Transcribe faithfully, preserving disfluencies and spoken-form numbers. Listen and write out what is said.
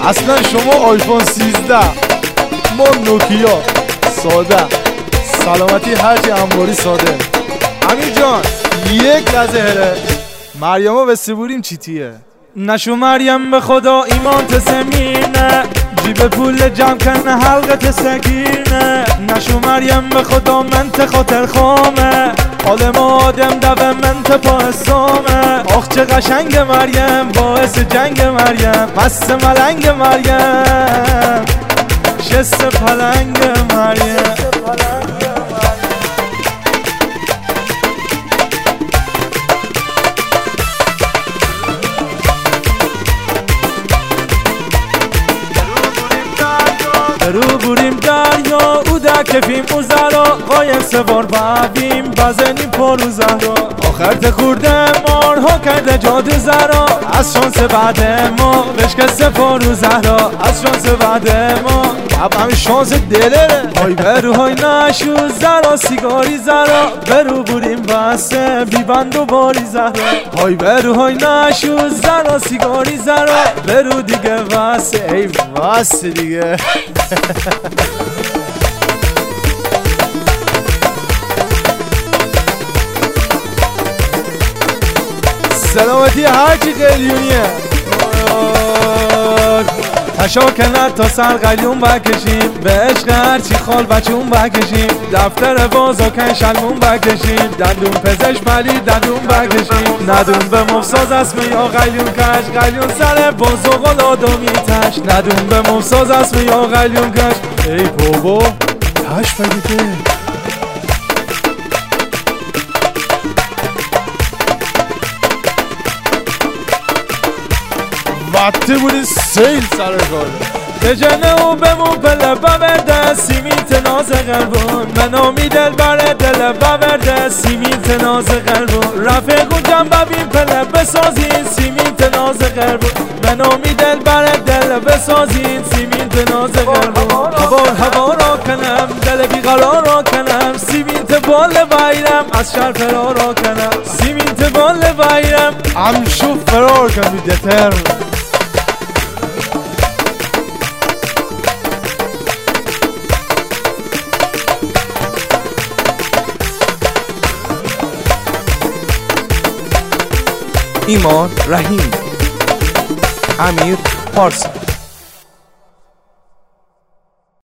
اصلا شما آیفون سیزده، ما نوکیا ساده. سلامتی هرچی انباری ساده. امیر جان یک لحظه هره مریمو بسپوریم چیتیه. نشو مریم به خدا ایمان تسمینه، جیب پول جمع کنه حلقت سگیرنه. نشو مریم به خدا منت خاطر خامه، حال ما آدم دوه منت پا حسامه. آخ چه قشنگ مریم باعث جنگ مریم، مست ملنگ مریم شست پلنگ مریم. رو بوریم دریا او در کفیم او زرا، قایم سوار بابیم بزنیم پارو زهرا. آخر تخورده مارها کرده جادو زرا، از شانس بعد ما بشکسته پارو زهرا. از شانس بعد ما اب همین شانس دلره. های برو های نشو زرا سیگاری زرا، برو بوریم بسته بیبند و باری زهرا. های برو های نشو زرا سیگاری زرا، برو دیگه بسته ای بسته دیگه. سلامتی هرچی قلیونیه. تشا کنه تا سر قلیون بکشیم، به عشق هرچی خال بچون بکشیم. دفتر بازا کن شلمون بکشیم، دندون پزش پلی دندون بکشیم. ندون به مفساز اسم یا قلیون کش، قلیون سر بازو قل آدمی تش. ندون به مفساز اسم یا قلیون کش. ای بابا تش بگیده وقتی بودی سیل سر کاره. به جنه و بمون پله ببرده سیمیت ناز قلبون. منامی دل بره دل ببرده سیمیت ناز قلبون. رفیقون جمع ببین پله بسازین سیمیت ناز قلبون. منامی دل بره دل بسازین سیمیت ناز قلبون. هوار هوا را کنم دل بیقرار را کنم، سیمیت بال بایرم از شهر فرار را کنم. سیمیت بال بایرم امشو فرار کن بیدتر. ایمان رحیم، امیر پارسی.